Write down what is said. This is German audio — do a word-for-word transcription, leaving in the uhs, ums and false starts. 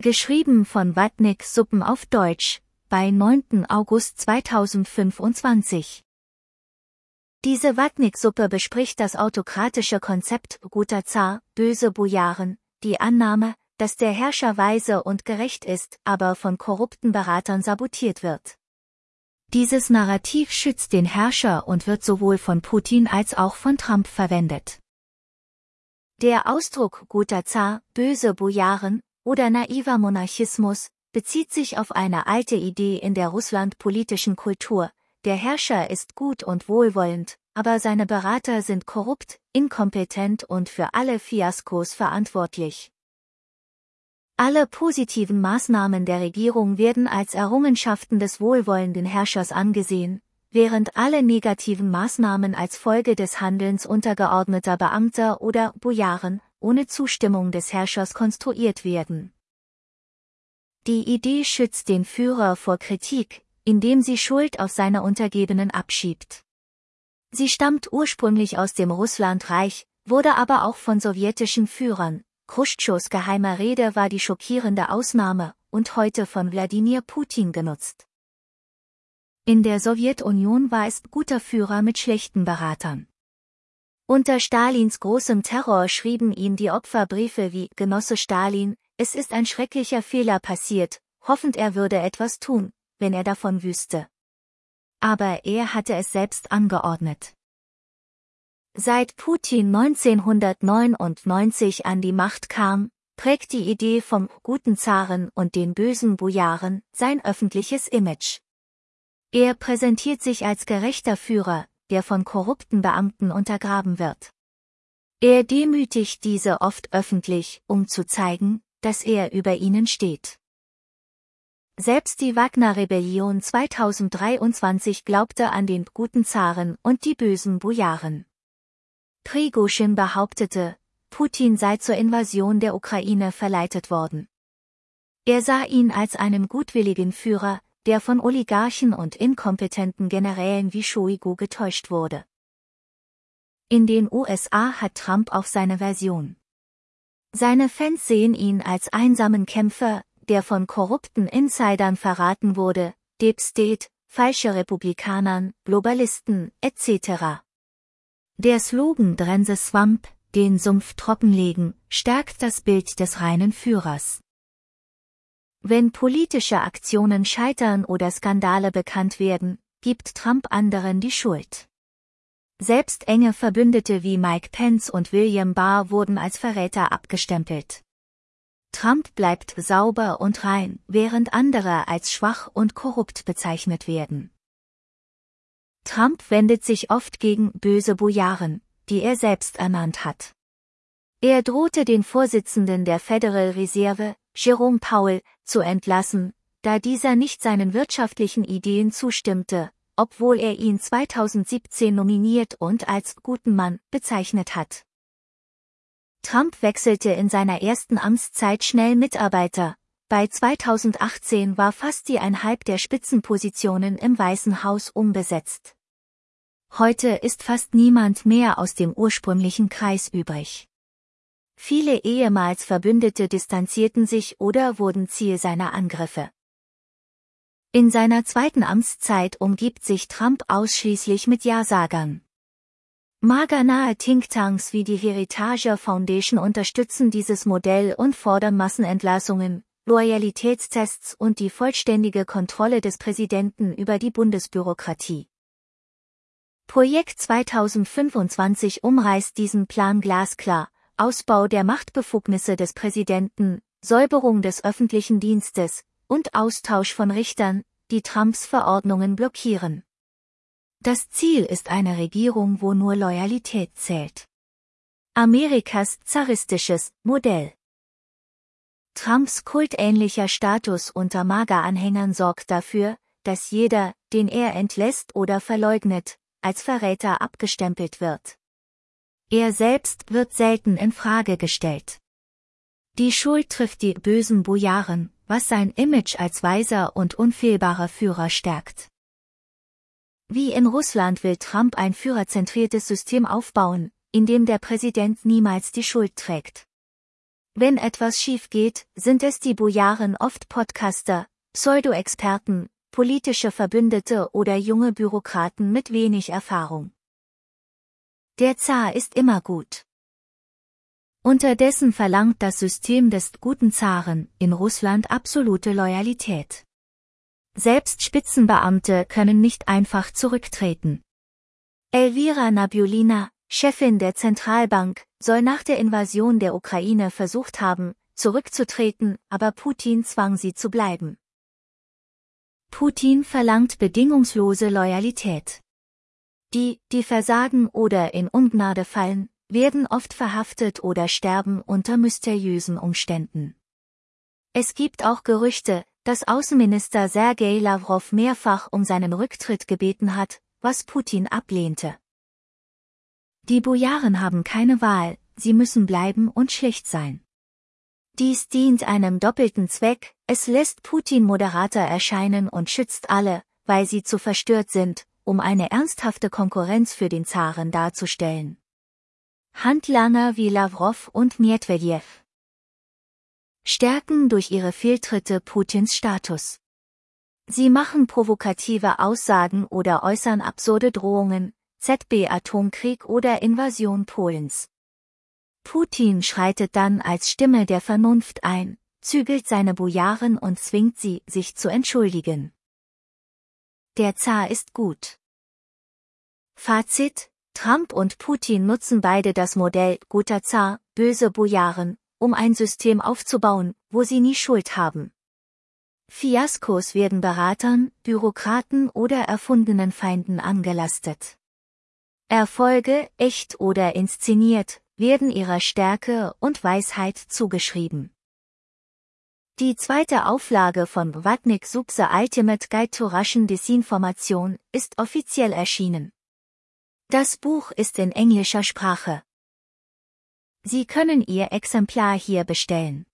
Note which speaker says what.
Speaker 1: Geschrieben von Watnick Suppen auf Deutsch, bei neunten August zweitausendfünfundzwanzig. Diese Watnick-Suppe bespricht das autokratische Konzept guter Zar, böse Bojaren, die Annahme, dass der Herrscher weise und gerecht ist, aber von korrupten Beratern sabotiert wird. Dieses Narrativ schützt den Herrscher und wird sowohl von Putin als auch von Trump verwendet. Der Ausdruck guter Zar, böse Bojaren oder naiver Monarchismus bezieht sich auf eine alte Idee in der russlandpolitischen Kultur: Der Herrscher ist gut und wohlwollend, aber seine Berater sind korrupt, inkompetent und für alle Fiaskos verantwortlich. Alle positiven Maßnahmen der Regierung werden als Errungenschaften des wohlwollenden Herrschers angesehen, während alle negativen Maßnahmen als Folge des Handelns untergeordneter Beamter oder Bojaren ohne Zustimmung des Herrschers konstruiert werden. Die Idee schützt den Führer vor Kritik, indem sie Schuld auf seine Untergebenen abschiebt. Sie stammt ursprünglich aus dem Russlandreich, wurde aber auch von sowjetischen Führern, Chruschtschows geheimer Rede war die schockierende Ausnahme, und heute von Wladimir Putin genutzt. In der Sowjetunion war es guter Führer mit schlechten Beratern. Unter Stalins großem Terror schrieben ihm die Opfer Briefe wie: Genosse Stalin, es ist ein schrecklicher Fehler passiert, hoffend er würde etwas tun, wenn er davon wüsste. Aber er hatte es selbst angeordnet. Seit Putin neunzehnhundertneunundneunzig an die Macht kam, prägt die Idee vom guten Zaren und den bösen Bojaren sein öffentliches Image. Er präsentiert sich als gerechter Führer, der von korrupten Beamten untergraben wird. Er demütigt diese oft öffentlich, um zu zeigen, dass er über ihnen steht. Selbst die Wagner-Rebellion zweitausenddreiundzwanzig glaubte an den guten Zaren und die bösen Bojaren. Prigoschin behauptete, Putin sei zur Invasion der Ukraine verleitet worden. Er sah ihn als einen gutwilligen Führer, der von Oligarchen und inkompetenten Generälen wie Shoigu getäuscht wurde. In den U S A hat Trump auch seine Version. Seine Fans sehen ihn als einsamen Kämpfer, der von korrupten Insidern verraten wurde, Deep State, falsche Republikanern, Globalisten, et cetera. Der Slogan Drain the Swamp, den Sumpf trockenlegen, stärkt das Bild des reinen Führers. Wenn politische Aktionen scheitern oder Skandale bekannt werden, gibt Trump anderen die Schuld. Selbst enge Verbündete wie Mike Pence und William Barr wurden als Verräter abgestempelt. Trump bleibt sauber und rein, während andere als schwach und korrupt bezeichnet werden. Trump wendet sich oft gegen böse Bojaren, die er selbst ernannt hat. Er drohte den Vorsitzenden der Federal Reserve, Jerome Powell, zu entlassen, da dieser nicht seinen wirtschaftlichen Ideen zustimmte, obwohl er ihn zweitausendsiebzehn nominiert und als guten Mann bezeichnet hat. Trump wechselte in seiner ersten Amtszeit schnell Mitarbeiter. Bei zweitausendachtzehn war fast die Einhalb der Spitzenpositionen im Weißen Haus unbesetzt. Heute ist fast niemand mehr aus dem ursprünglichen Kreis übrig. Viele ehemals Verbündete distanzierten sich oder wurden Ziel seiner Angriffe. In seiner zweiten Amtszeit umgibt sich Trump ausschließlich mit Ja-Sagern. MAGA-nahe Thinktanks wie die Heritage Foundation unterstützen dieses Modell und fordern Massenentlassungen, Loyalitätstests und die vollständige Kontrolle des Präsidenten über die Bundesbürokratie. Projekt zweitausendfünfundzwanzig umreißt diesen Plan glasklar: Ausbau der Machtbefugnisse des Präsidenten, Säuberung des öffentlichen Dienstes und Austausch von Richtern, die Trumps Verordnungen blockieren. Das Ziel ist eine Regierung, wo nur Loyalität zählt. Amerikas zaristisches Modell. Trumps kultähnlicher Status unter MAGA-Anhängern sorgt dafür, dass jeder, den er entlässt oder verleugnet, als Verräter abgestempelt wird. Er selbst wird selten in Frage gestellt. Die Schuld trifft die bösen Bojaren, was sein Image als weiser und unfehlbarer Führer stärkt. Wie in Russland will Trump ein führerzentriertes System aufbauen, in dem der Präsident niemals die Schuld trägt. Wenn etwas schief geht, sind es die Bojaren oft Podcaster, Pseudo-Experten, politische Verbündete oder junge Bürokraten mit wenig Erfahrung. Der Zar ist immer gut. Unterdessen verlangt das System des guten Zaren in Russland absolute Loyalität. Selbst Spitzenbeamte können nicht einfach zurücktreten. Elvira Nabiulina, Chefin der Zentralbank, soll nach der Invasion der Ukraine versucht haben, zurückzutreten, aber Putin zwang sie zu bleiben. Putin verlangt bedingungslose Loyalität. Die, die versagen oder in Ungnade fallen, werden oft verhaftet oder sterben unter mysteriösen Umständen. Es gibt auch Gerüchte, dass Außenminister Sergei Lavrov mehrfach um seinen Rücktritt gebeten hat, was Putin ablehnte. Die Bojaren haben keine Wahl, sie müssen bleiben und schlicht sein. Dies dient einem doppelten Zweck, es lässt Putin moderater erscheinen und schützt alle, weil sie zu verstört sind, um eine ernsthafte Konkurrenz für den Zaren darzustellen. Handlanger wie Lavrov und Medwedew stärken durch ihre Fehltritte Putins Status. Sie machen provokative Aussagen oder äußern absurde Drohungen, Z B Atomkrieg oder Invasion Polens. Putin schreitet dann als Stimme der Vernunft ein, zügelt seine Bojaren und zwingt sie, sich zu entschuldigen. Der Zar ist gut. Fazit: Trump und Putin nutzen beide das Modell guter Zar, böse Bojaren, um ein System aufzubauen, wo sie nie Schuld haben. Fiaskos werden Beratern, Bürokraten oder erfundenen Feinden angelastet. Erfolge, echt oder inszeniert, werden ihrer Stärke und Weisheit zugeschrieben. Die zweite Auflage von Blatnik Subse Ultimate Guide to Russian Disinformation ist offiziell erschienen. Das Buch ist in englischer Sprache. Sie können Ihr Exemplar hier bestellen.